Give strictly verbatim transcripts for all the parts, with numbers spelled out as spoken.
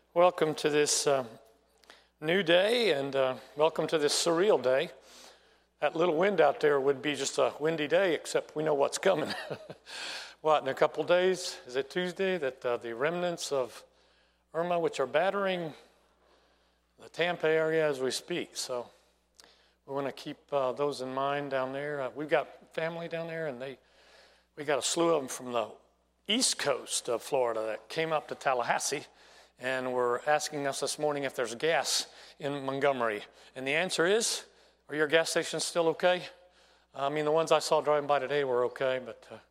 Welcome to this uh, new day, and uh, welcome to this surreal day. That little wind out there would be just a windy day, except we know what's coming. What, in a couple days, is it Tuesday, that uh, the remnants of Irma, which are battering the Tampa area as we speak. So we want to keep uh, those in mind down there. Uh, we've got family down there, and they we got a slew of them from the east coast of Florida that came up to Tallahassee and were asking us this morning if there's gas in Montgomery. And the answer is, are your gas stations still okay? I mean, the ones I saw driving by today were okay, but uh,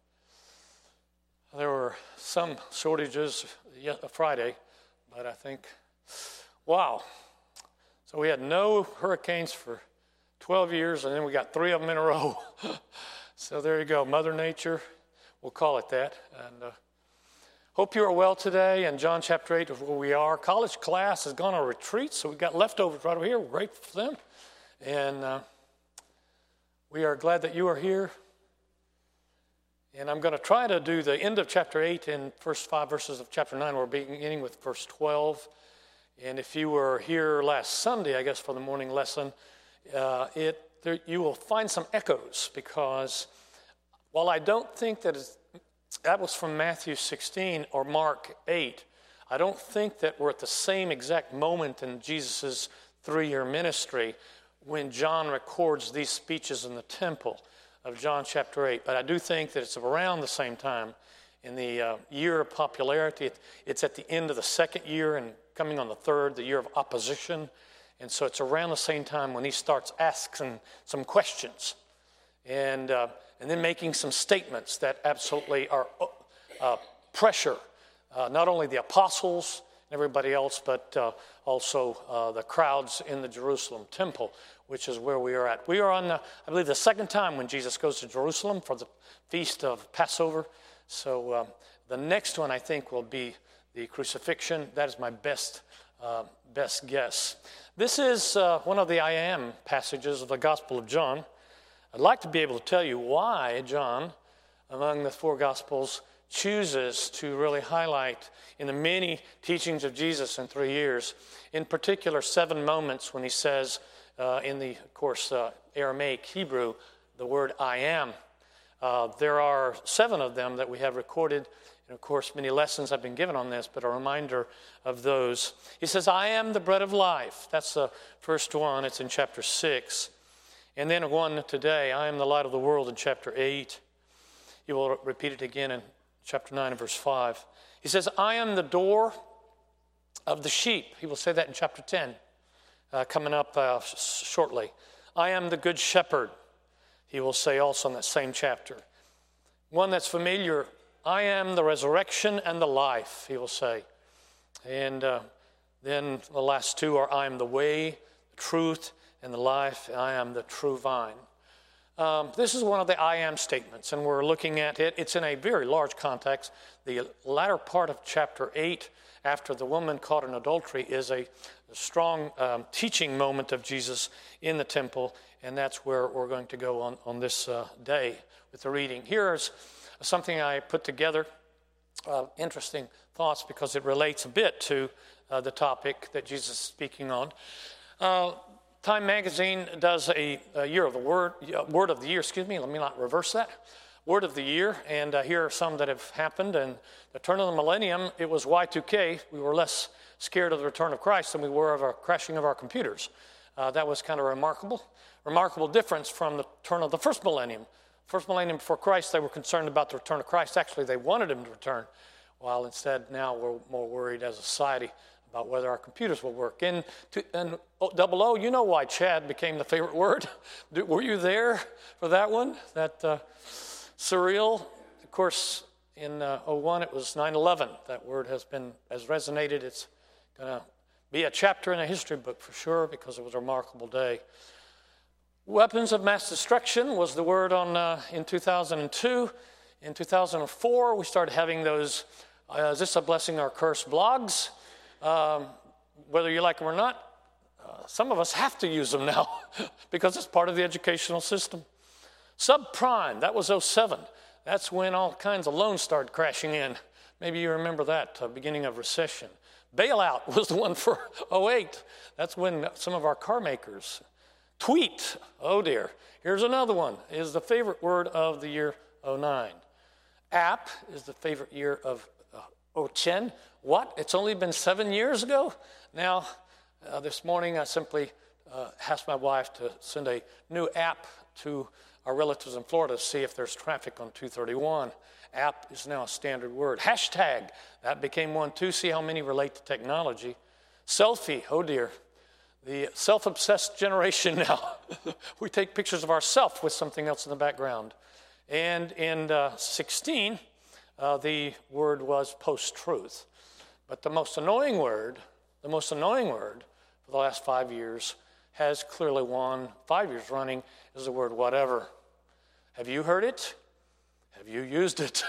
there were some shortages Friday, but I think, wow. So we had no hurricanes for twelve years, and then we got three of them in a row. So there you go, Mother Nature, we'll call it that. And uh, hope you are well today. And John chapter eight is where we are. College class has gone on a retreat, so we've got leftovers right over here. We're grateful for them. And uh, we are glad that you are here. And I'm going to try to do the end of chapter eight and first five verses of chapter nine. We're beginning with verse twelve. And if you were here last Sunday, I guess, for the morning lesson, uh, it there, you will find some echoes, because while I don't think that it's, that was from Matthew sixteen or Mark eight, I don't think that we're at the same exact moment in Jesus' three-year ministry when John records these speeches in the temple of John chapter eight. But I do think that it's around the same time in the uh, year of popularity. It, it's at the end of the second year and coming on the third, the year of opposition. And so it's around the same time when he starts asking some questions and uh, and then making some statements that absolutely are uh, pressure, uh, not only the apostles and everybody else, but uh, also uh, the crowds in the Jerusalem temple, which is where we are at. We are on, the, I believe, the second time when Jesus goes to Jerusalem for the feast of Passover. So um, the next one, I think, will be the crucifixion. That is my best uh, best guess. This is uh, one of the I am passages of the Gospel of John. I'd like to be able to tell you why John, among the four Gospels, chooses to really highlight in the many teachings of Jesus in three years, in particular seven moments when he says uh, in the, of course, uh, Aramaic Hebrew, the word I am. Uh, there are seven of them that we have recorded, and of course many lessons have been given on this, but a reminder of those. He says, I am the bread of life. That's the first one. It's in chapter six. And then one today, I am the light of the world in chapter eight. He will repeat it again in chapter nine and verse five. He says, I am the door of the sheep. He will say that in chapter ten, uh, coming up uh, shortly. I am the good shepherd. He will say also in that same chapter. One that's familiar, I am the resurrection and the life, he will say. And uh, then the last two are, I am the way, the truth, and the life. I am the true vine. Um, this is one of the I am statements, and we're looking at it. It's in a very large context. The latter part of chapter eight, after the woman caught in adultery, is a strong um, teaching moment of Jesus in the temple, and that's where we're going to go on, on this uh, day with the reading. Here's something I put together, uh, interesting thoughts, because it relates a bit to uh, the topic that Jesus is speaking on. Uh, Time Magazine does a, a year of the word, uh, word of the year, excuse me, let me not reverse that, word of the year, and uh, here are some that have happened. And the turn of the millennium, it was Y two K. We were less scared of the return of Christ than we were of our crashing of our computers. Uh, that was kind of remarkable. Remarkable difference from the turn of the first millennium. First millennium before Christ, they were concerned about the return of Christ. Actually, they wanted him to return, while instead now we're more worried as a society about whether our computers will work. And, to, and oh, double O, you know why Chad became the favorite word. Were you there for that one? That uh, surreal? Of course, in uh, oh one, it was nine eleven. That word has been has resonated. It's going to be a chapter in a history book for sure, because it was a remarkable day. Weapons of mass destruction was the word on uh, in two thousand two. In two thousand four, we started having those, uh, is this a blessing or curse blogs? Um, whether you like them or not, uh, some of us have to use them now because it's part of the educational system. Subprime, that was oh seven. That's when all kinds of loans started crashing in. Maybe you remember that, uh, beginning of recession. Bailout was the one for oh eight. That's when some of our car makers. Tweet, oh dear. Here's another one, is the favorite word of the year oh nine. App is the favorite year of uh, oh ten. What? It's only been seven years ago? Now, uh, this morning I simply uh, asked my wife to send a new app to our relatives in Florida to see if there's traffic on two thirty-one. App is now a standard word. Hashtag, that became one too. See how many relate to technology. Selfie, oh dear. The self-obsessed generation now. We take pictures of ourselves with something else in the background. And in uh, sixteen, uh, the word was post-truth. But the most annoying word, the most annoying word for the last five years has clearly won, five years running, is the word whatever. Have you heard it? Have you used it?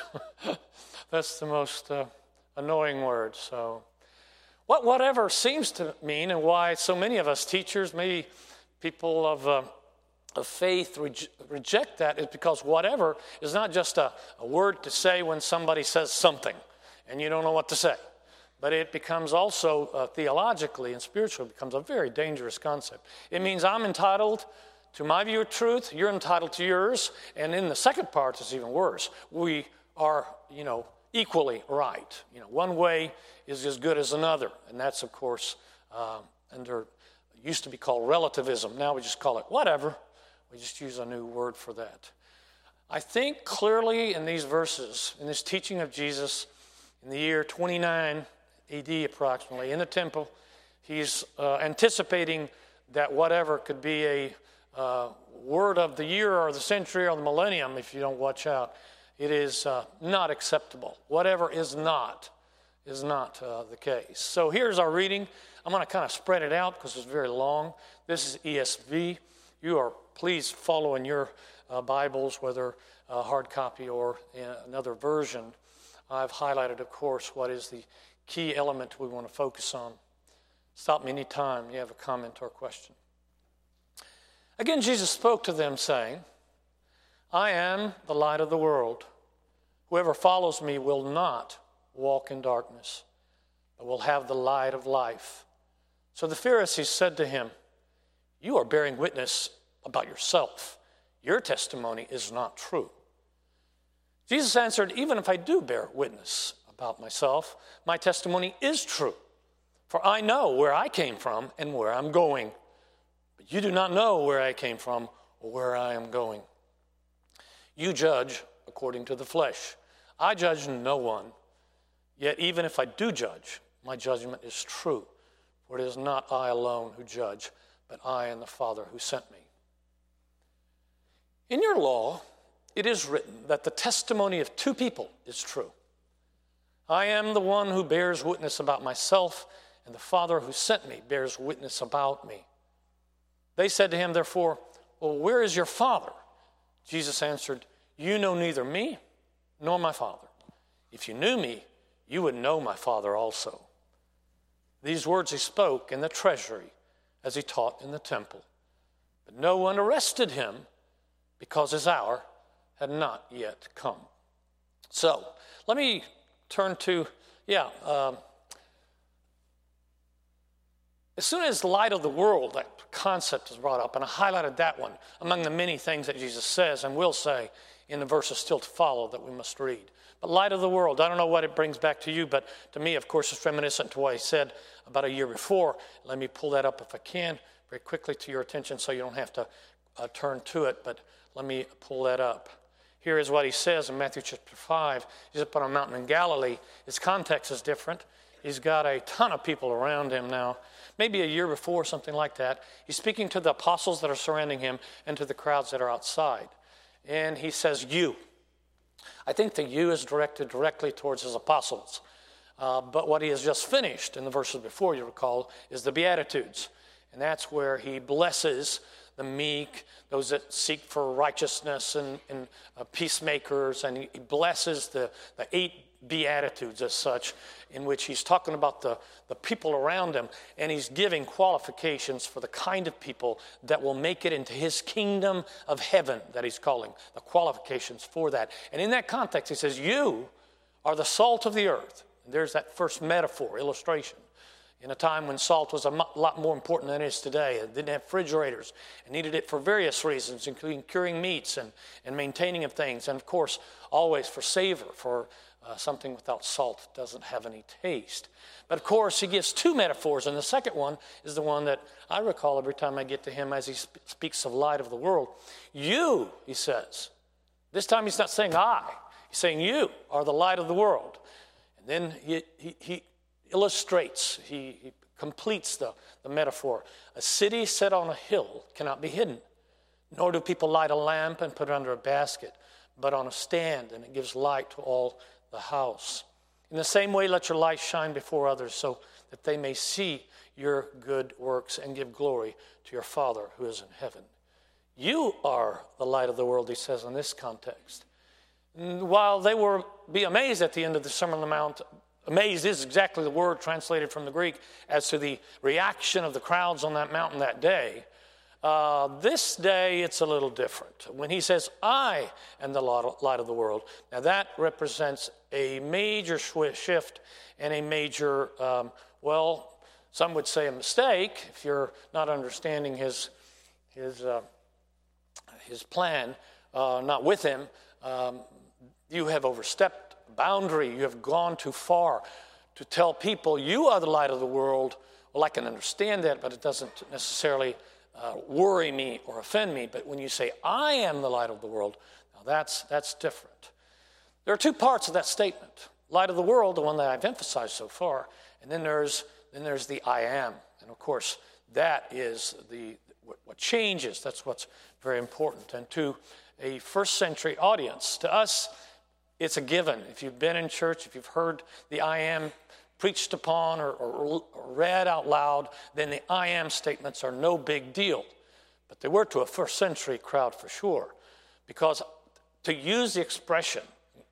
That's the most uh, annoying word. So, what whatever seems to mean, and why so many of us teachers, maybe people of, uh, of faith re- reject that, is because whatever is not just a, a word to say when somebody says something and you don't know what to say. But it becomes also uh, theologically and spiritually becomes a very dangerous concept. It means I'm entitled to my view of truth, you're entitled to yours, and in the second part it's even worse. We are, you know, equally right. You know, one way is as good as another, and that's, of course, uh, under, it used to be called relativism. Now we just call it whatever. We just use a new word for that. I think clearly in these verses, in this teaching of Jesus in the year twenty-nine A D approximately, in the temple, he's uh, anticipating that whatever could be a uh, word of the year or the century or the millennium if you don't watch out. It is uh, not acceptable. Whatever is not, is not uh, the case. So here's our reading. I'm going to kind of spread it out because it's very long. This is E S V. You are please follow in your uh, Bibles, whether uh, hard copy or uh, another version. I've highlighted, of course, what is the key element we want to focus on. Stop me anytime you have a comment or question. Again, Jesus spoke to them, saying, I am the light of the world. Whoever follows me will not walk in darkness, but will have the light of life. So the Pharisees said to him, you are bearing witness about yourself. Your testimony is not true. Jesus answered, even if I do bear witness about myself, my testimony is true. For I know where I came from and where I'm going. But you do not know where I came from or where I am going. You judge according to the flesh. I judge no one. Yet even if I do judge, my judgment is true. For it is not I alone who judge, but I and the Father who sent me. In your law, it is written that the testimony of two people is true. I am the one who bears witness about myself, and the Father who sent me bears witness about me. They said to him, therefore, well, where is your Father? Jesus answered, you know neither me nor my Father. If you knew me, you would know my Father also. These words he spoke in the treasury as he taught in the temple. But no one arrested him because his hour had not yet come. So, let me turn to, yeah, um, as soon as the light of the world, that concept is brought up, and I highlighted that one among the many things that Jesus says and will say in the verses still to follow that we must read. But light of the world, I don't know what it brings back to you, but to me, of course, it's reminiscent to what he said about a year before. Let me pull that up if I can very quickly to your attention so you don't have to uh, turn to it, but let me pull that up. Here is what he says in Matthew chapter five. He's up on a mountain in Galilee. His context is different. He's got a ton of people around him now, maybe a year before, something like that. He's speaking to the apostles that are surrounding him and to the crowds that are outside. And he says, you. I think the you is directed directly towards his apostles. Uh, but what he has just finished in the verses before, you recall, is the Beatitudes. And that's where he blesses the meek, those that seek for righteousness, and, and uh, peacemakers. And he, he blesses the, the eight Beatitudes as such, in which he's talking about the, the people around him, and he's giving qualifications for the kind of people that will make it into his kingdom of heaven that he's calling, the qualifications for that. And in that context, he says, you are the salt of the earth. And there's that first metaphor, illustration in a time when salt was a lot more important than it is today. It didn't have refrigerators and needed it for various reasons, including curing meats and, and maintaining of things. And of course, always for savor, for uh, something without salt doesn't have any taste. But of course, he gives two metaphors, and the second one is the one that I recall every time I get to him as he sp- speaks of light of the world. You, he says. This time he's not saying I. He's saying you are the light of the world. And then he, he, he illustrates, he, he completes the, the metaphor. A city set on a hill cannot be hidden, nor do people light a lamp and put it under a basket, but on a stand, and it gives light to all the house. In the same way, let your light shine before others so that they may see your good works and give glory to your Father who is in heaven. You are the light of the world, he says in this context. And while they were be amazed at the end of the Sermon on the Mount, amazed is exactly the word translated from the Greek as to the reaction of the crowds on that mountain that day. Uh, this day, it's a little different. When he says, I am the light of the world, now that represents a major shift and a major, um, well, some would say a mistake if you're not understanding his, his, uh, his plan, uh, not with him. Um, you have overstepped a boundary. You have gone too far to tell people you are the light of the world. Well, I can understand that, but it doesn't necessarily Uh, worry me or offend me. But when you say, I am the light of the world, now that's that's different. There are two parts of that statement. Light of the world, the one that I've emphasized so far, and then there's then there's the I am. And of course, that is the what, what changes. That's what's very important. And to a first century audience, to us, it's a given. If you've been in church, if you've heard the I am preached upon or, or, or read out loud, then the I am statements are no big deal. But they were to a first century crowd for sure. Because to use the expression,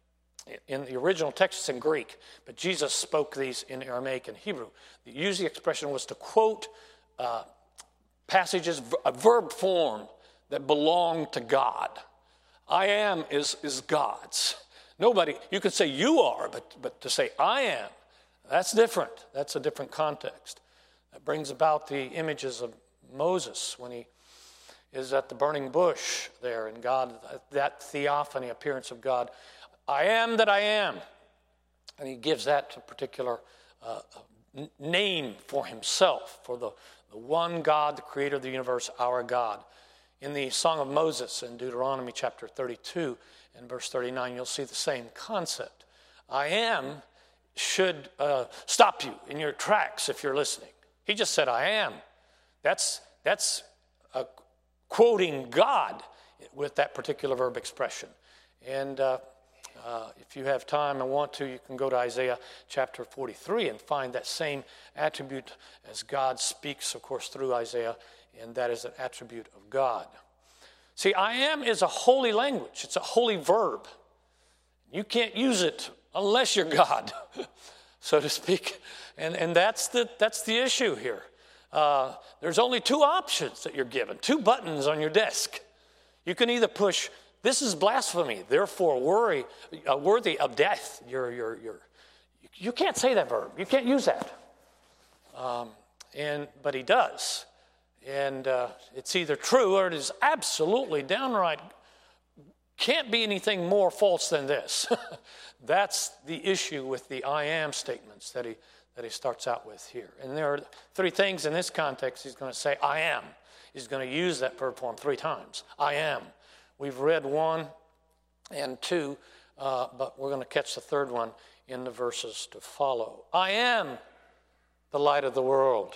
in the original text it's in Greek, but Jesus spoke these in Aramaic and Hebrew. To use the expression was to quote uh, passages, a verb form that belong to God. I am is, is God's. Nobody, you could say you are, but, but to say I am, that's different. That's a different context. That brings about the images of Moses when he is at the burning bush there, and God, that theophany appearance of God. I am that I am. And he gives that a particular uh, name for himself, for the, the one God, the creator of the universe, our God. In the Song of Moses in Deuteronomy chapter thirty-two and verse thirty-nine, you'll see the same concept. I am should uh, stop you in your tracks if you're listening. He just said, I am. That's, that's uh, quoting God with that particular verb expression. And uh, uh, if you have time and want to, you can go to Isaiah chapter forty-three and find that same attribute as God speaks, of course, through Isaiah, and that is an attribute of God. See, I am is a holy language. It's a holy verb. You can't use it unless you're God, so to speak. And, and that's the that's the issue here. Uh, there's only two options that you're given, two buttons on your desk. You can either push, this is blasphemy, therefore worry, uh, worthy of death. You're, you're, you're, you can't say that verb. You can't use that. Um, and But he does. And uh, it's either true or it is absolutely downright, can't be anything more false than this. That's the issue with the I am statements that he that he starts out with here. And there are three things in this context he's going to say, I am. He's going to use that verb form three times. I am. We've read one and two, uh, but we're going to catch the third one in the verses to follow. I am the light of the world.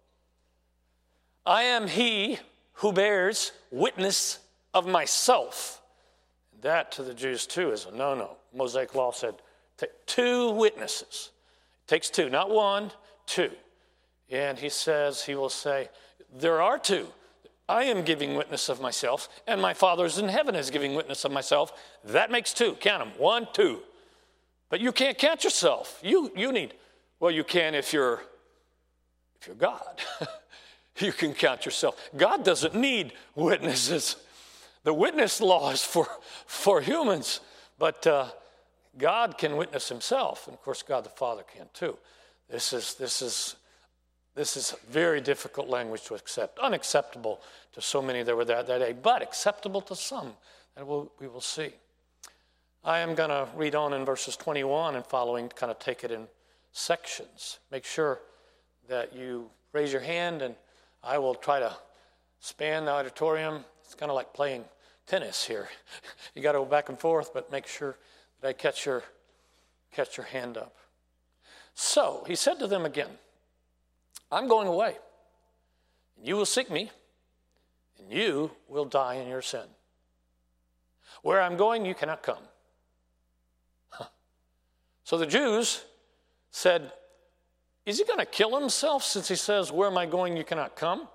I am he who bears witness of myself. That to the Jews too is a no-no. Mosaic law said take two witnesses. It takes two, not one, two. And he says, he will say, there are two. I am giving witness of myself, and my Father is in heaven is giving witness of myself. That makes two. Count them. One, two. But you can't count yourself. You you need, well, you can if you're if you're God. You can count yourself. God doesn't need witnesses. The witness law is for, for humans, but uh, God can witness himself, and of course God the Father can too. This is this is This is very difficult language to accept, unacceptable to so many that were there that day, but acceptable to some, and we'll, we will see. I am going to read on in verses twenty-one and following, kind of take it in sections. Make sure that you raise your hand, and I will try to span the auditorium. It's kind of like playing tennis here. You got to go back and forth, but make sure that I catch your, catch your hand up. So he said to them again, I'm going away, and you will seek me, and you will die in your sin. Where I'm going, you cannot come. Huh. So the Jews said, is he going to kill himself since he says, where am I going, you cannot come?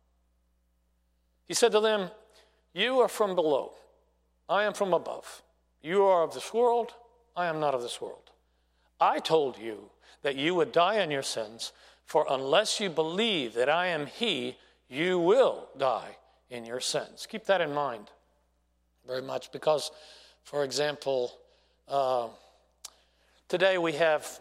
He said to them, you are from below, I am from above. You are of this world, I am not of this world. I told you that you would die in your sins, for unless you believe that I am he, you will die in your sins. Keep that in mind very much because, for example, uh, today we have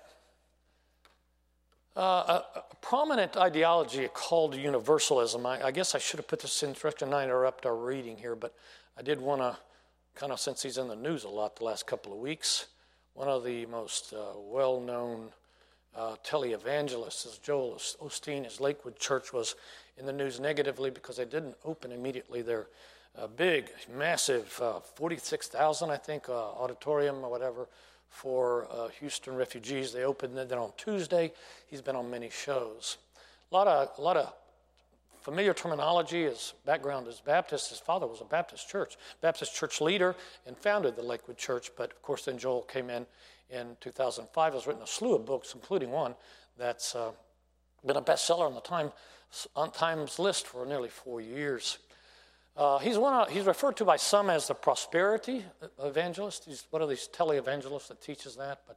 uh, a, a prominent ideology called universalism. I, I guess I should have put this in introduction and I interrupt our reading here, but I did want to, kind of since he's in the news a lot the last couple of weeks, one of the most uh, well-known Uh, televangelists is Joel Osteen. His Lakewood Church was in the news negatively because they didn't open immediately their uh, big, massive, uh, forty-six thousand, I think, uh, auditorium or whatever for uh, Houston refugees. They opened it then on Tuesday. He's been on many shows. A lot of, a lot of familiar terminology. His background is Baptist. His father was a Baptist church, Baptist church leader, and founded the Lakewood Church. But, of course, then Joel came in in two thousand five. Has written a slew of books, including one that's uh, been a bestseller on the Time, on Times list for nearly four years. Uh, he's one. Of, he's referred to by some as the prosperity evangelist. He's one of these televangelists that teaches that, but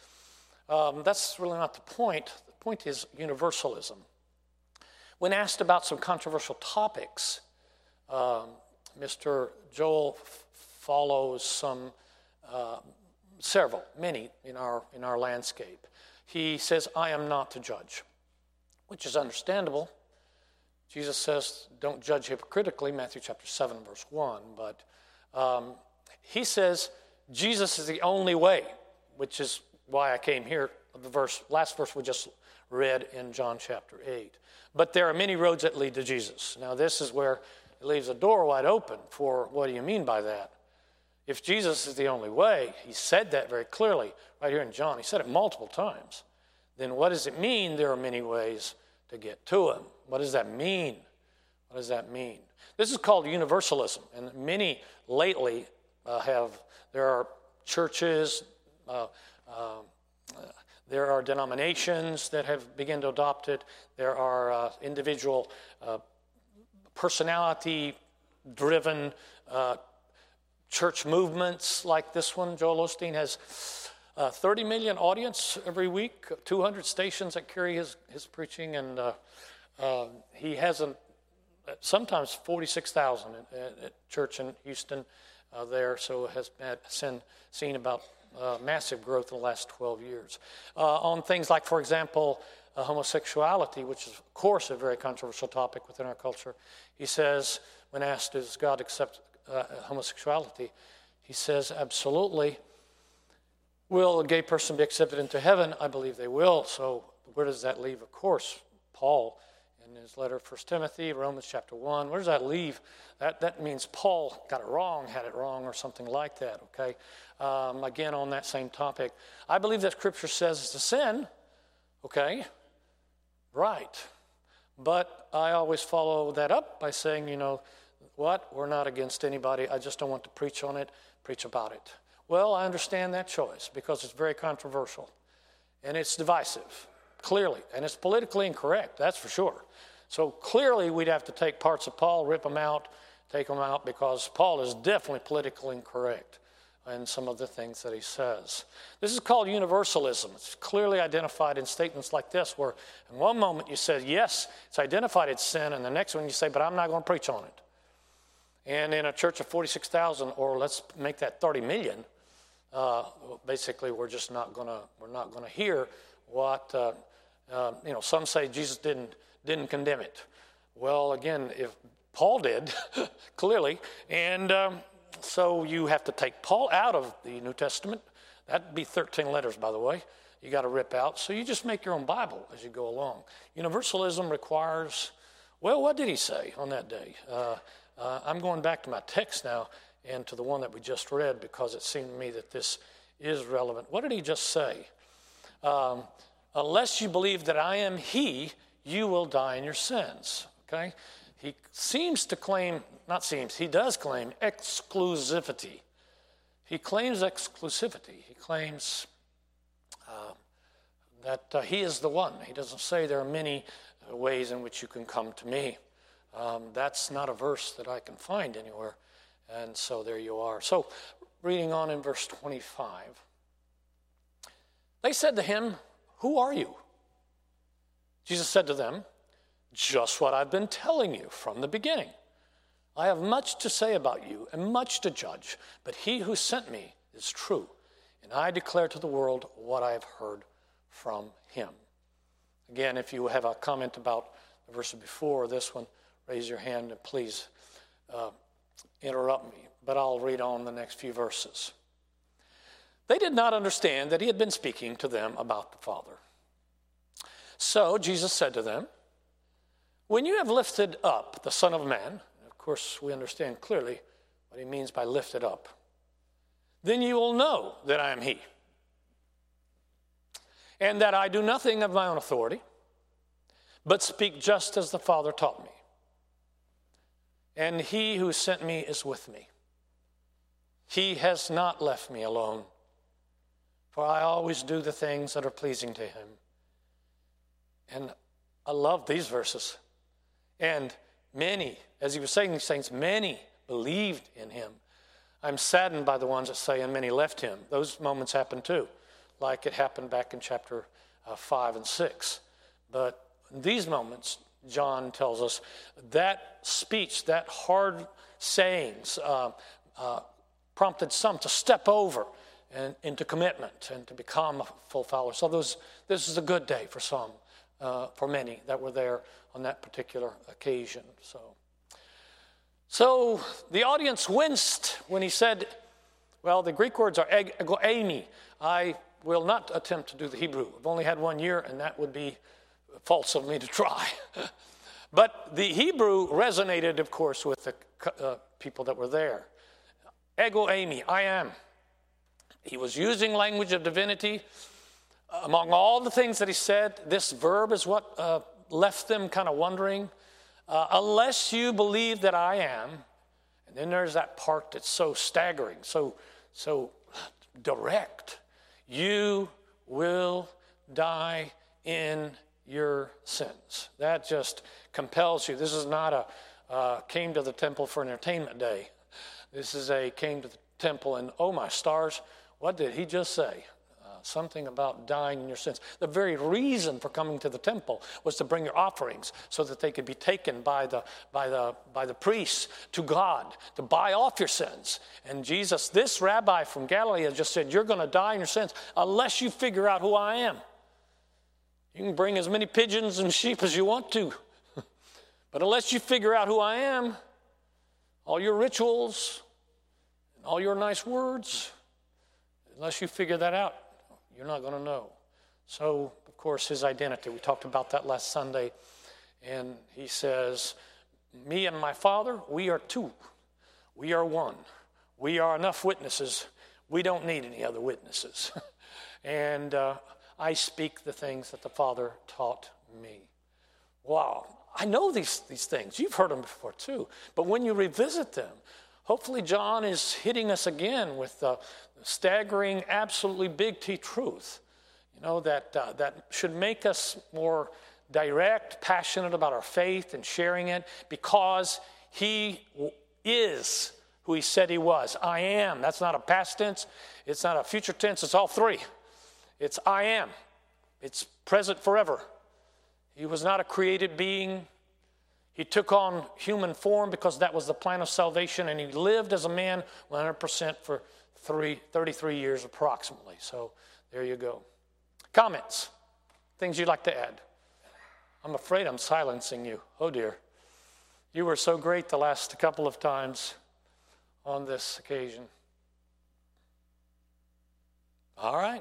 uh, um, that's really not the point. The point is universalism. When asked about some controversial topics, um, Mister Joel f- follows some. Uh, Several, many in our in our landscape. He says, I am not to judge, which is understandable. Jesus says, don't judge hypocritically, Matthew chapter seven, verse one. But um, he says, Jesus is the only way, which is why I came here, the verse, last verse we just read in John chapter eight. But there are many roads that lead to Jesus. Now this is where it leaves a door wide open for what do you mean by that? If Jesus is the only way, he said that very clearly right here in John. He said it multiple times. Then what does it mean there are many ways to get to him? What does that mean? What does that mean? This is called universalism. And many lately uh, have, there are churches, uh, uh, there are denominations that have begun to adopt it. There are uh, individual uh, personality-driven uh church movements like this one. Joel Osteen has uh, thirty million audience every week, two hundred stations that carry his, his preaching, and uh, uh, he has a, sometimes forty-six thousand at, at church in Houston uh, there, so has seen, seen about uh, massive growth in the last twelve years. Uh, on things like, for example, uh, homosexuality, which is, of course, a very controversial topic within our culture, he says, when asked, does God accept Uh, homosexuality, he says, absolutely. Will a gay person be accepted into heaven? I believe they will. So where does that leave? Of course, Paul, in his letter, First Timothy, Romans chapter one, where does that leave? That that means Paul got it wrong, had it wrong, or something like that, okay? Um, again, on that same topic. I believe that Scripture says it's a sin, okay? Right. But I always follow that up by saying, you know, what? We're not against anybody. I just don't want to preach on it, preach about it. Well, I understand that choice because it's very controversial. And it's divisive, clearly. And it's politically incorrect, that's for sure. So clearly we'd have to take parts of Paul, rip them out, take them out, because Paul is definitely politically incorrect in some of the things that he says. This is called universalism. It's clearly identified in statements like this, where in one moment you say, yes, it's identified as sin, and the next one you say, but I'm not going to preach on it. And in a church of forty-six thousand, or let's make that thirty million, uh, basically we're just not going to we're not going to hear what uh, Uh, you know, some say Jesus didn't didn't condemn it. Well, again, if Paul did, clearly, and um, so you have to take Paul out of the New Testament. That'd be thirteen letters, by the way. You got to rip out. So you just make your own Bible as you go along. Universalism requires, well, what did he say on that day? Uh, uh, I'm going back to my text now and to the one that we just read because it seemed to me that this is relevant. What did he just say? Um, Unless you believe that I am he, you will die in your sins. Okay? He seems to claim, not seems, he does claim exclusivity. He claims exclusivity. He claims uh, that uh, he is the one. He doesn't say there are many ways in which you can come to me. Um, that's not a verse that I can find anywhere. And so there you are. So reading on in verse twenty-five. They said to him, who are you? Jesus said to them, just what I've been telling you from the beginning. I have much to say about you and much to judge, but he who sent me is true, and I declare to the world what I have heard from him. Again, if you have a comment about the verse before this one, raise your hand and please uh, interrupt me, but I'll read on the next few verses. They did not understand that he had been speaking to them about the Father. So Jesus said to them, when you have lifted up the Son of Man, of course we understand clearly what he means by lifted up, then you will know that I am he, and that I do nothing of my own authority, but speak just as the Father taught me. And he who sent me is with me. He has not left me alone, for I always do the things that are pleasing to him. And I love these verses. And many, as he was saying these things, many believed in him. I'm saddened by the ones that say, and many left him. Those moments happen too, like it happened back in chapter uh, five and six. But in these moments, John tells us that speech, that hard sayings, uh, uh, prompted some to step over and into commitment and to become a full follower. So those, this is a good day for some, uh, for many that were there on that particular occasion. So, so the audience winced when he said, well, the Greek words are ego eimi. I will not attempt to do the Hebrew. I've only had one year, and that would be false of me to try. But the Hebrew resonated, of course, with the uh, people that were there. Ego eimi, I am. He was using language of divinity. Among all the things that he said, this verb is what uh, left them kind of wondering. Uh, unless you believe that I am, and then there's that part that's so staggering, so, so direct. You will die in your sins. That just compels you. This is not a uh, came to the temple for an entertainment day. This is a came to the temple and, oh my stars, what did he just say? Uh, something about dying in your sins. The very reason for coming to the temple was to bring your offerings so that they could be taken by the, by the, by the priests to God, to buy off your sins. And Jesus, this rabbi from Galilee, has just said, you're going to die in your sins unless you figure out who I am. You can bring as many pigeons and sheep as you want to. But unless you figure out who I am, all your rituals, and all your nice words, unless you figure that out, you're not going to know. So, of course, his identity. We talked about that last Sunday. And he says, me and my Father, we are two. We are one. We are enough witnesses. We don't need any other witnesses. and uh, I speak the things that the Father taught me. Wow. I know these, these things. You've heard them before too. But when you revisit them, hopefully John is hitting us again with the staggering, absolutely big T truth, you know, that, uh, that should make us more direct, passionate about our faith and sharing it because he is who he said he was. I am. That's not a past tense. It's not a future tense. It's all three. It's I am. It's present forever. He was not a created being. He took on human form because that was the plan of salvation, and he lived as a man one hundred percent for three, thirty-three years approximately. So there you go. Comments? Things you'd like to add? I'm afraid I'm silencing you. Oh, dear. You were so great the last couple of times on this occasion. All right.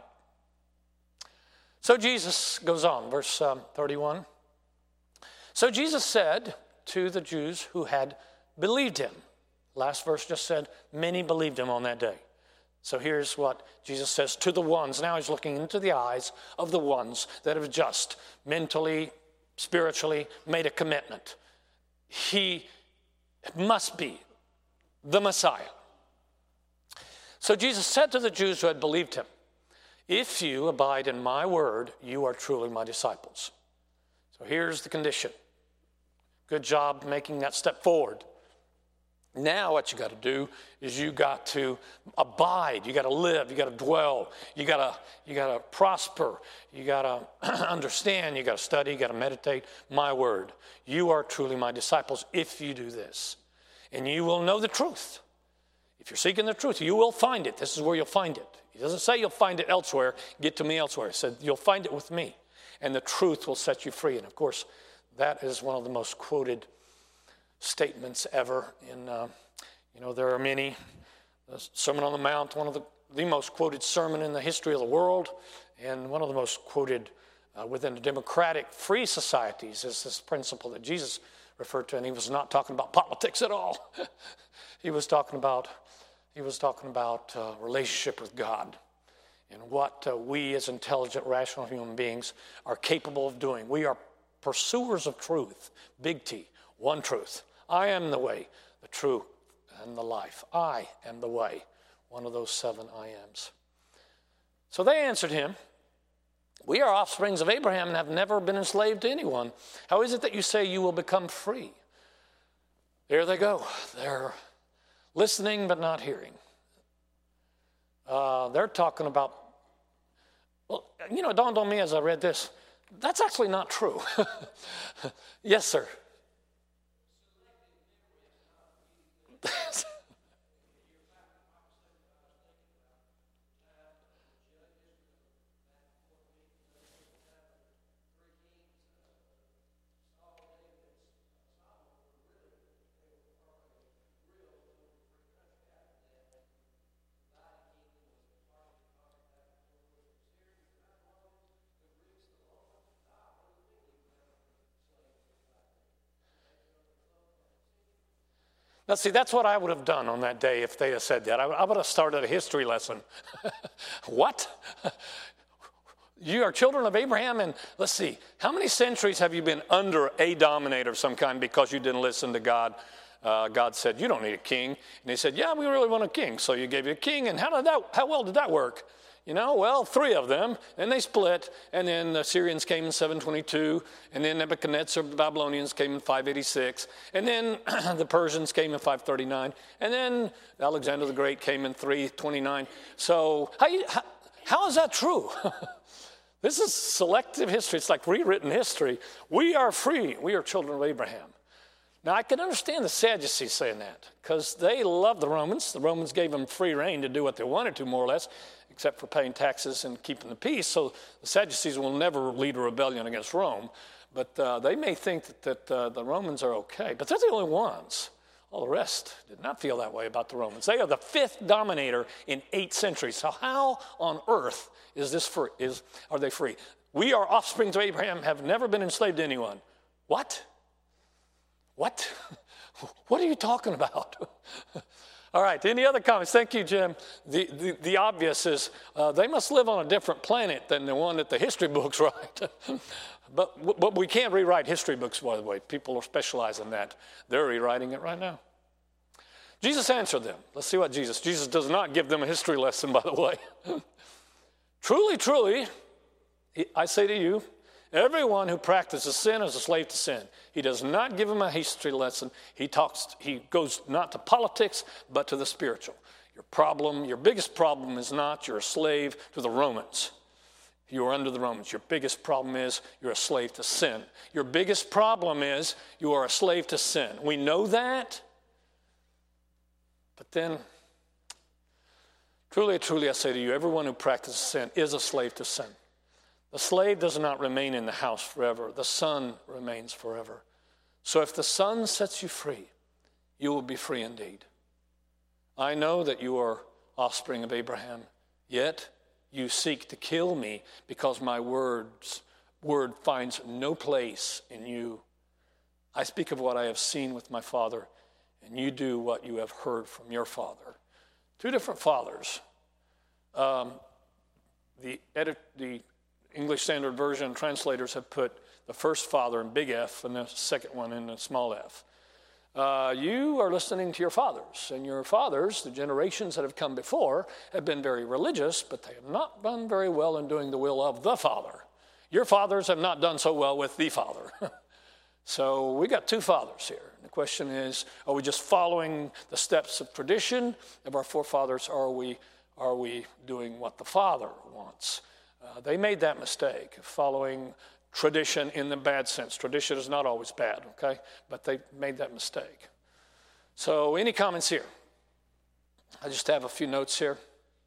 So Jesus goes on, verse um, thirty-one. So Jesus said to the Jews who had believed him. Last verse just said, many believed him on that day. So here's what Jesus says to the ones. Now he's looking into the eyes of the ones that have just mentally, spiritually made a commitment. He must be the Messiah. So Jesus said to the Jews who had believed him, if you abide in my word, you are truly my disciples. So here's the condition. Good job making that step forward. Now what you got to do is you got to abide, you got to live, you got to dwell, you got to you got to prosper, you got to understand, you got to study, you got to meditate my word. You are truly my disciples if you do this. And you will know the truth. If you're seeking the truth, you will find it. This is where you'll find it. He doesn't say you'll find it elsewhere, get to me elsewhere. He said you'll find it with me, and the truth will set you free. And of course, that is one of the most quoted statements ever. In uh, you know, there are many. The Sermon on the Mount, one of the, the most quoted sermon in the history of the world, and one of the most quoted uh, within the democratic free societies is this principle that Jesus referred to, and he was not talking about politics at all. he was talking about he was talking about uh, relationship with God and what uh, we as intelligent, rational human beings are capable of doing. We are pursuers of truth, big T, one truth. I am the way, the truth, and the life. I am the way, one of those seven I ams. So they answered him, we are offsprings of Abraham and have never been enslaved to anyone. How is it that you say you will become free? There they go. They're listening but not hearing. Uh, they're talking about, well, you know, it dawned on me as I read this, that's actually not true. Yes, sir. Now, see, that's what I would have done on that day if they had said that. I, I would have started a history lesson. What? You are children of Abraham, and let's see, how many centuries have you been under a dominator of some kind because you didn't listen to God? Uh, God said, you don't need a king. And he said, yeah, we really want a king. So you gave you a king, and how did that? How well did that work? You know, well, three of them, and they split, and then the Syrians came in seven twenty-two, and then Nebuchadnezzar, the Babylonians came in five eighty-six, and then the Persians came in five thirty-nine, and then Alexander the Great came in three twenty-nine. So how, you, how, how is that true? This is selective history. It's like rewritten history. We are free. We are children of Abraham. Now, I can understand the Sadducees saying that because they loved the Romans. The Romans gave them free reign to do what they wanted to, more or less, except for paying taxes and keeping the peace. So the Sadducees will never lead a rebellion against Rome. But uh, they may think that, that uh, the Romans are okay. But they're the only ones. All the rest did not feel that way about the Romans. They are the fifth dominator in eight centuries. So how on earth is this free? Is, are they free? We are offspring of Abraham, have never been enslaved to anyone. What? What? What are you talking about? All right, any other comments? Thank you, Jim. The, the, the obvious is uh, they must live on a different planet than the one that the history books write. but, but we can't rewrite history books, by the way. People are specialized in that. They're rewriting it right now. Jesus answered them. Let's see what Jesus, Jesus does not give them a history lesson, by the way. Truly, truly, I say to you, everyone who practices sin is a slave to sin. He does not give him a history lesson. He talks. He goes not to politics, but to the spiritual. Your problem, your biggest problem is not you're a slave to the Romans. You are under the Romans. Your biggest problem is you're a slave to sin. Your biggest problem is you are a slave to sin. We know that. But then, truly, truly, I say to you, everyone who practices sin is a slave to sin. The slave does not remain in the house forever. The son remains forever. So if the son sets you free, you will be free indeed. I know that you are offspring of Abraham, yet you seek to kill me because my words, word finds no place in you. I speak of what I have seen with my father, and you do what you have heard from your father. Two different fathers. Um, the, edit, the English Standard Version translators have put the first father in big F and the second one in a small f. Uh, you are listening to your fathers, and your fathers, the generations that have come before, have been very religious, but they have not done very well in doing the will of the Father. Your fathers have not done so well with the Father. So we got two fathers here. The question is, are we just following the steps of tradition of our forefathers, or are we, are we doing what the Father wants? Uh, they made that mistake of following tradition in the bad sense. Tradition is not always bad, okay? But they made that mistake. So any comments here? I just have a few notes here.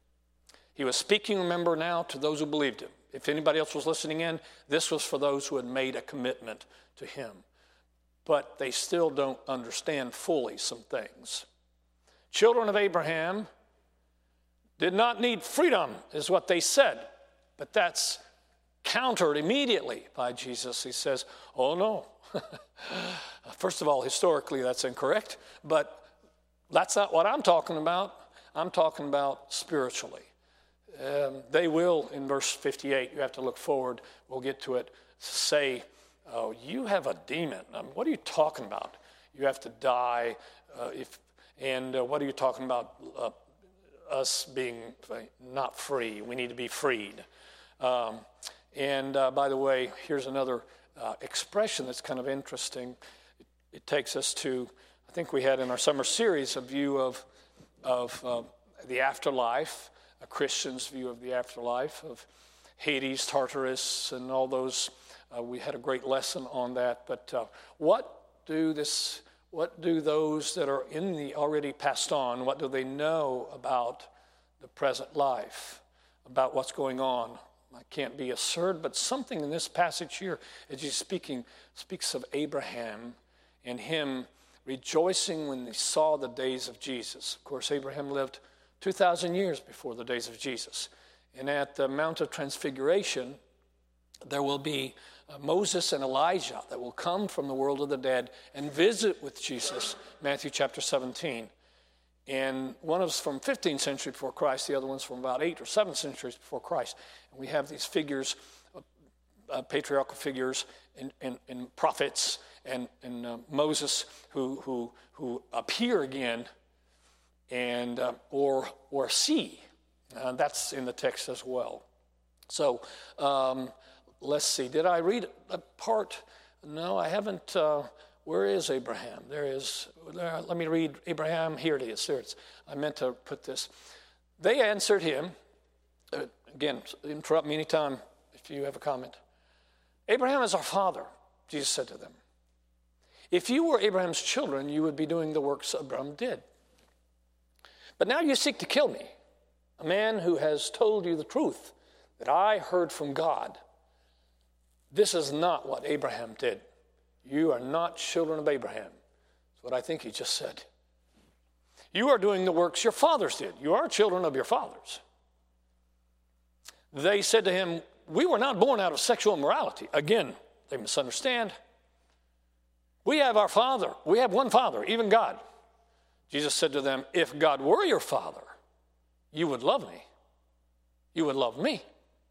He was speaking, remember now, to those who believed him. If anybody else was listening in, this was for those who had made a commitment to him. But they still don't understand fully some things. Children of Abraham did not need freedom, is what they said. But that's countered immediately by Jesus. He says, oh no. First of all, historically, that's incorrect. But that's not what I'm talking about. I'm talking about spiritually. Um, they will, in verse fifty-eight, you have to look forward, we'll get to it, say, oh, you have a demon. I mean, what are you talking about? You have to die. Uh, if, and uh, what are you talking about? Uh, us being not free. We need to be freed. Um, and uh, by the way, here's another uh, expression that's kind of interesting. It, it takes us to, I think we had in our summer series, a view of, of uh, the afterlife, a Christian's view of the afterlife, of Hades, Tartarus, and all those. Uh, we had a great lesson on that. But uh, what do this? What do those that are in the already passed on? What do they know about the present life? About what's going on? I can't be assured, but something in this passage here, as he's speaking, speaks of Abraham and him rejoicing when they saw the days of Jesus. Of course, Abraham lived two thousand years before the days of Jesus. And at the Mount of Transfiguration, there will be uh, Moses and Elijah that will come from the world of the dead and visit with Jesus, Matthew chapter seventeen. And one is from fifteenth century before Christ, the other one's from about eight or seven centuries before Christ. And we have these figures, uh, uh, patriarchal figures, and, and, and prophets, and, and uh, Moses who, who, who appear again, and uh, or or see. Uh, that's in the text as well. So um, let's see. Did I read a part? No, I haven't. Uh, where is Abraham? There is. There, let me read Abraham. Here it is. There it's. I meant to put this. They answered him. Uh, again, interrupt me anytime if you have a comment. Abraham is our father, Jesus said to them. If you were Abraham's children, you would be doing the works Abraham did. But now you seek to kill me, a man who has told you the truth that I heard from God. This is not what Abraham did. You are not children of Abraham. That's what I think he just said. You are doing the works your fathers did. You are children of your fathers. They said to him, we were not born out of sexual immorality. Again, they misunderstand. We have our father. We have one father, even God. Jesus said to them, if God were your father, you would love me. You would love me.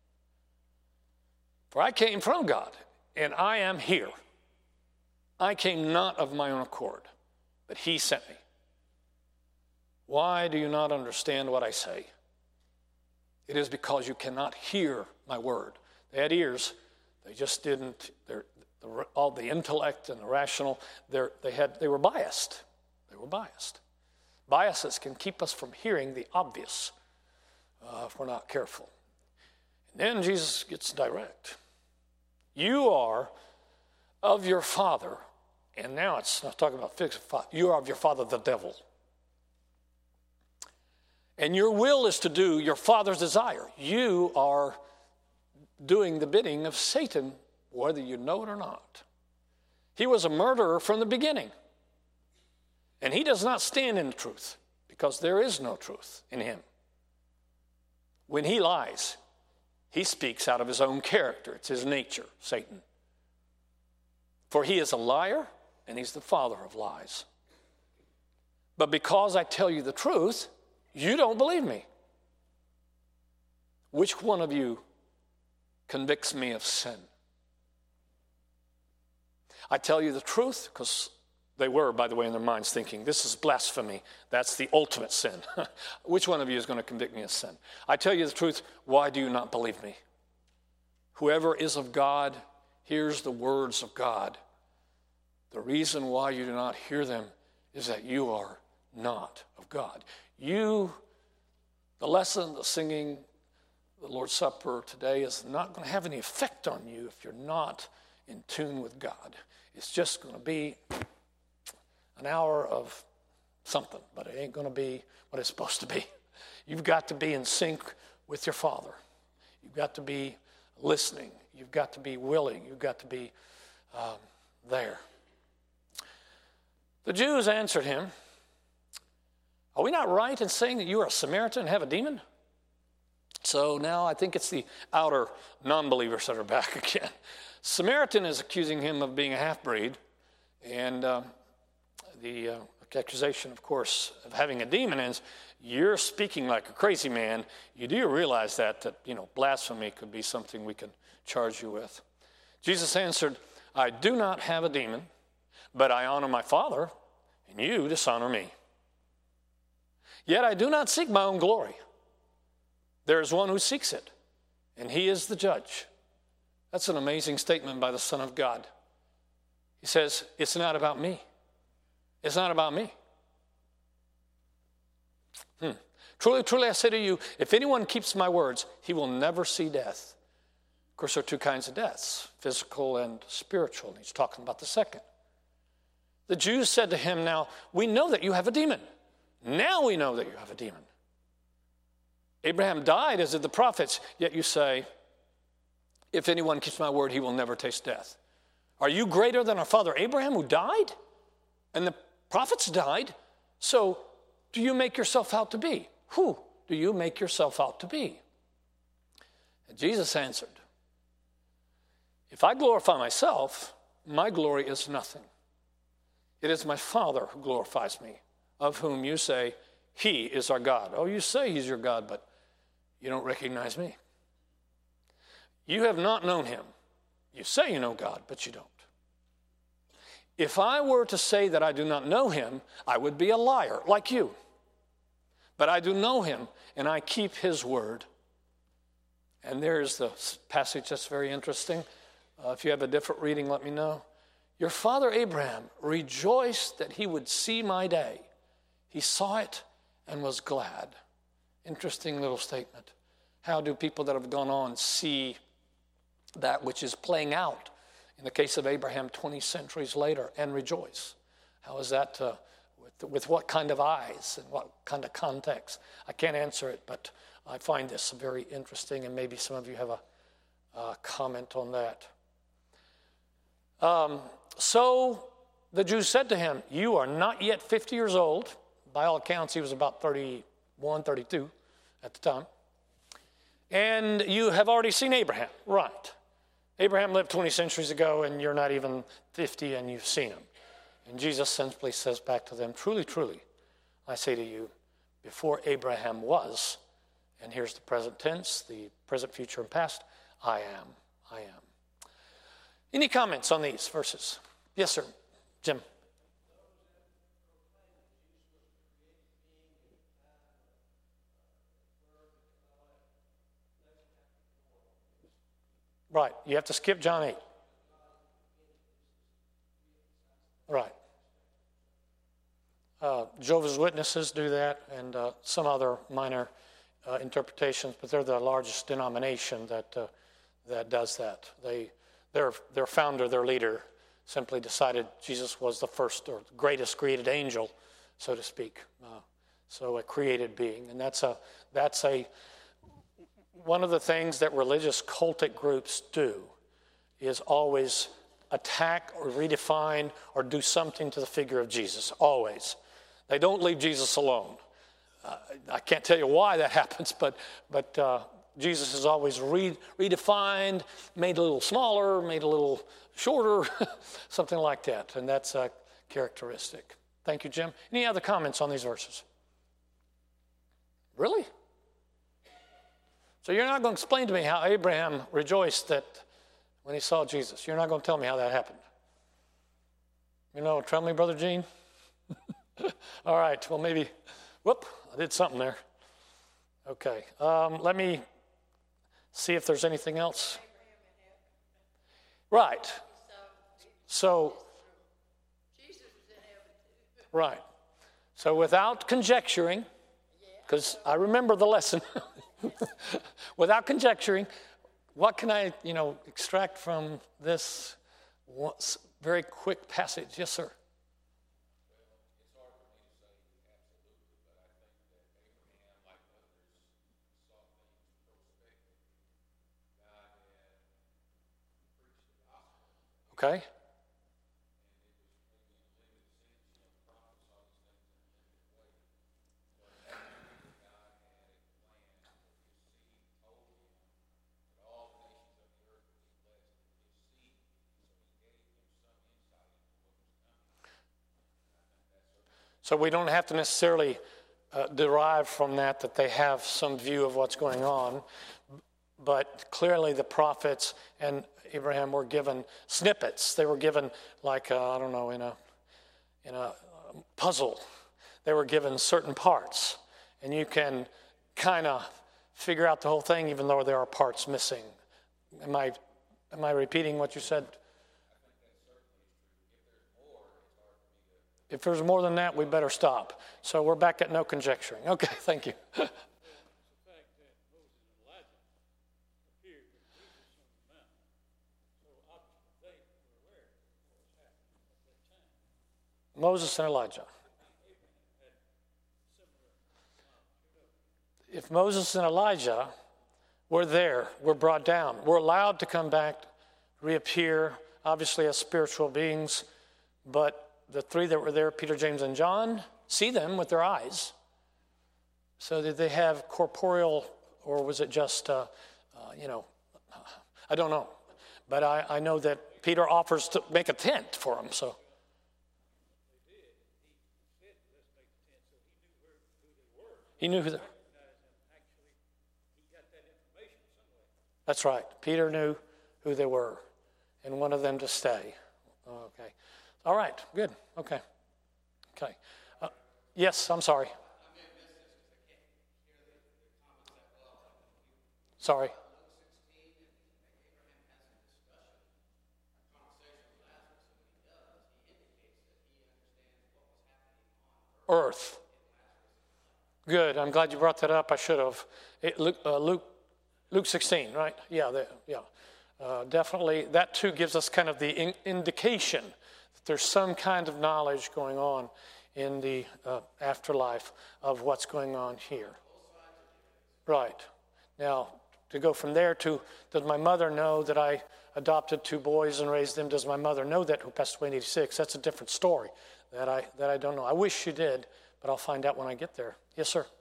For I came from God, and I am here. I came not of my own accord, but he sent me. Why do you not understand what I say? It is because you cannot hear my word. They had ears. They just didn't. They're, the, all the intellect and the rational, they had. They were biased. They were biased. Biases can keep us from hearing the obvious uh, if we're not careful. And then Jesus gets direct. You are of your father, and now it's not talking about fixed father. You are of your father, the devil. And your will is to do your father's desire. You are doing the bidding of Satan, whether you know it or not. He was a murderer from the beginning. And he does not stand in the truth because there is no truth in him. When he lies, he speaks out of his own character. It's his nature, Satan. For he is a liar and he's the father of lies. But because I tell you the truth, you don't believe me. Which one of you convicts me of sin? I tell you the truth because they were, by the way, in their minds thinking, this is blasphemy. That's the ultimate sin. Which one of you is going to convict me of sin? I tell you the truth. Why do you not believe me? Whoever is of God hears the words of God. The reason why you do not hear them is that you are not of God. You, the lesson, the singing, the Lord's Supper today is not going to have any effect on you if you're not in tune with God. It's just going to be an hour of something, but it ain't going to be what it's supposed to be. You've got to be in sync with your Father. You've got to be listening. You've got to be willing. You've got to be um, there. The Jews answered him, are we not right in saying that you are a Samaritan and have a demon? So now I think it's the outer non-believers that are back again. Samaritan is accusing him of being a half-breed, and uh, the uh, accusation, of course, of having a demon is, you're speaking like a crazy man. You do realize that, that, you know, blasphemy could be something we can charge you with. Jesus answered, I do not have a demon, but I honor my Father, and you dishonor me. Yet I do not seek my own glory. There is one who seeks it, and he is the judge. That's an amazing statement by the Son of God. He says, it's not about me. It's not about me. Hmm. Truly, truly, I say to you, if anyone keeps my words, he will never see death. Of course, there are two kinds of deaths, physical and spiritual. He's talking about the second. The Jews said to him, now, we know that you have a demon. Now we know that you have a demon. Abraham died as did the prophets, yet you say, if anyone keeps my word, he will never taste death. Are you greater than our father Abraham who died? And the prophets died. So do you make yourself out to be? Who do you make yourself out to be? And Jesus answered, if I glorify myself, my glory is nothing. It is my Father who glorifies me, of whom you say, he is our God. Oh, you say he's your God, but you don't recognize me. You have not known him. You say you know God, but you don't. If I were to say that I do not know him, I would be a liar like you. But I do know him, and I keep his word. And there's the passage that's very interesting. Uh, if you have a different reading, let me know. Your father Abraham rejoiced that he would see my day. He saw it and was glad. Interesting little statement. How do people that have gone on see that which is playing out in the case of Abraham twenty centuries later and rejoice? How is that, uh, with, with what kind of eyes and what kind of context? I can't answer it, but I find this very interesting, and maybe some of you have a, a comment on that. Um, so the Jews said to him, you are not yet fifty years old. By all accounts, he was about thirty-one, thirty-two at the time. And you have already seen Abraham. Right. Abraham lived twenty centuries ago, and you're not even fifty, and you've seen him. And Jesus simply says back to them, truly, truly, I say to you, before Abraham was, and here's the present tense, the present, future, and past, I am, I am. Any comments on these verses? Yes, sir. Jim. Right. You have to skip John eight. Right. Uh, Jehovah's Witnesses do that, and uh, some other minor uh, interpretations, but they're the largest denomination that uh, that does that. They, their their founder, their leader, simply decided Jesus was the first or the greatest created angel, so to speak. Uh, so a created being, and that's a that's a one of the things that religious cultic groups do is always attack or redefine or do something to the figure of Jesus, always. They don't leave Jesus alone. Uh, I can't tell you why that happens, but but uh, Jesus is always re- redefined, made a little smaller, made a little shorter, something like that, and that's a characteristic. Thank you, Jim. Any other comments on these verses? Really? So you're not going to explain to me how Abraham rejoiced that when he saw Jesus. You're not going to tell me how that happened. You know, tell me, Brother Gene. All right, well, maybe, whoop, I did something there. Okay, um, let me see if there's anything else. Right. So, right. So without conjecturing, because I remember the lesson, without conjecturing, what can I, you know, extract from this very quick passage? Yes, sir. Okay. So we don't have to necessarily uh, derive from that that they have some view of what's going on, but clearly the prophets and Abraham were given snippets. They were given like, uh, I don't know, in a, in a puzzle. They were given certain parts, and you can kind of figure out the whole thing even though there are parts missing. Am I, am I repeating what you said? If there's more than that, we better stop. So we're back at no conjecturing. Okay, thank you. Moses and Elijah. If Moses and Elijah were there, were brought down, were allowed to come back, reappear, obviously as spiritual beings, but the three that were there, Peter, James, and John, see them with their eyes. So did they have corporeal, or was it just, uh, uh, you know, I don't know. But I, I know that Peter offers to make a tent for them, so. He knew who they were. That's right. Peter knew who they were and wanted them to stay. Okay. All right. Good. Okay. Okay. Uh, yes, I'm sorry. Sorry. Earth. Good. I'm glad you brought that up. I should have. It, Luke, uh, Luke, Luke sixteen, right? Yeah. The, yeah. Uh, definitely. That too gives us kind of the in, indication that there's some kind of knowledge going on in the uh, afterlife of what's going on here. Right. Now, to go from there to, does my mother know that I adopted two boys and raised them? Does my mother know that, who passed away in eighty-six? That's a different story that I that I don't know. I wish she did, but I'll find out when I get there. Yes, sir.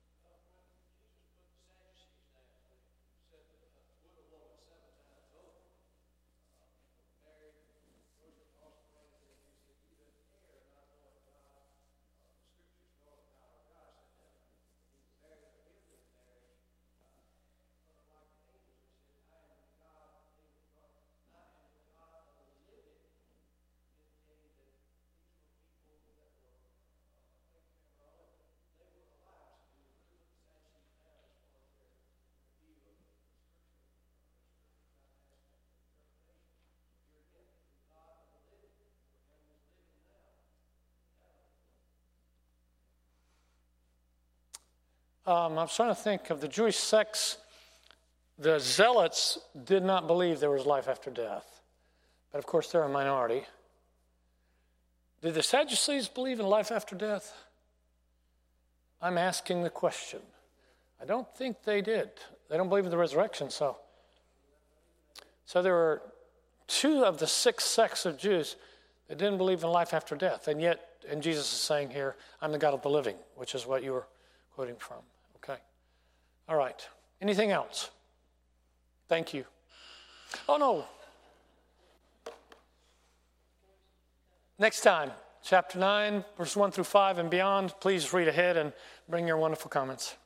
Um, I'm trying to think of the Jewish sects. The Zealots did not believe there was life after death. But of course, they're a minority. Did the Sadducees believe in life after death? I'm asking the question. I don't think they did. They don't believe in the resurrection. So, so there are two of the six sects of Jews that didn't believe in life after death. And yet, and Jesus is saying here, I'm the God of the living, which is what you were quoting from. Okay. All right. Anything else? Thank you. Oh, no. Next time, chapter nine, verse one through five and beyond, please read ahead and bring your wonderful comments.